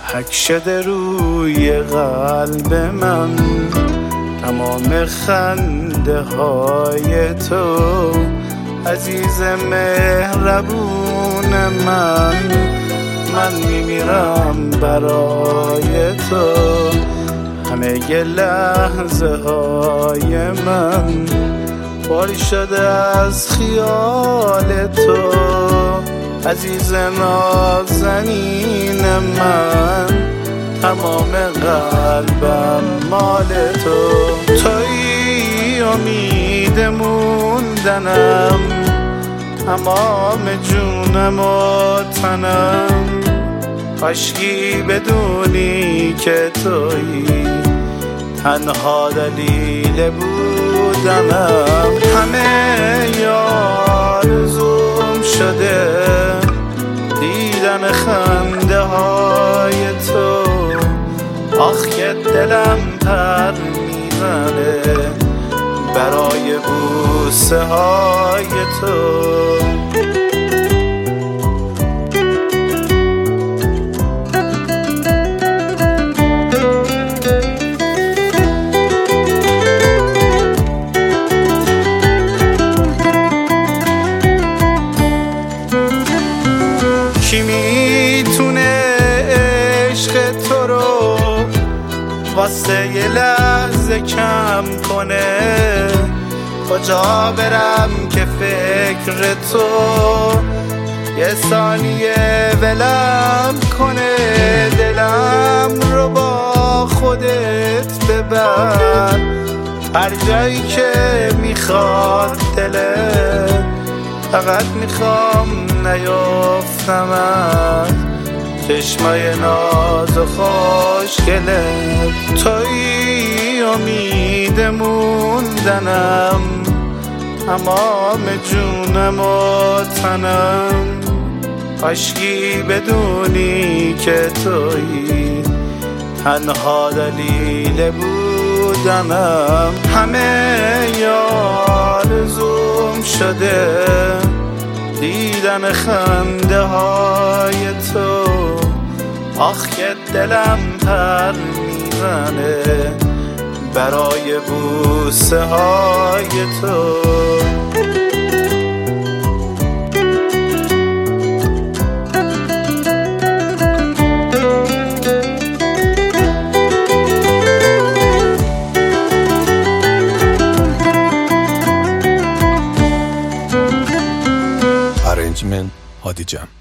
حک شده روی قلب من تمام خنده های تو، عزیز مهربون من میمیرم برای تو. همه لحظه های من پر شده از خیال تو، عزیز نازنین من تمام قلبم مال تو. تویی امید موندنم، تمام جونم و تنم، کاشکی بدونی که تویی تنها دلیل بودنم. همه آرزوم شده دیدن خنده های تو، آخ که دلم پر میزنه برای بوسه های تو. کی میتونه عشق تو رو واسه یه لحظه کم کنه؟ کجا برم که فکر تو یه ثانیه ولم کنه؟ دلم رو با خودت ببر هر جایی که میخواد دلت، فقط میخوام نیفتمت چشمای ناز و خوشگلت. تویی امید موندنم، تمام جونم و تنم، کاشکی بدونی که تویی تنها دلیل بودنم. همه آرزوم شده دیدن خنده های تو، آخ که دلم پر میزنه برای بوسه های تو. Arrangement هادی جان.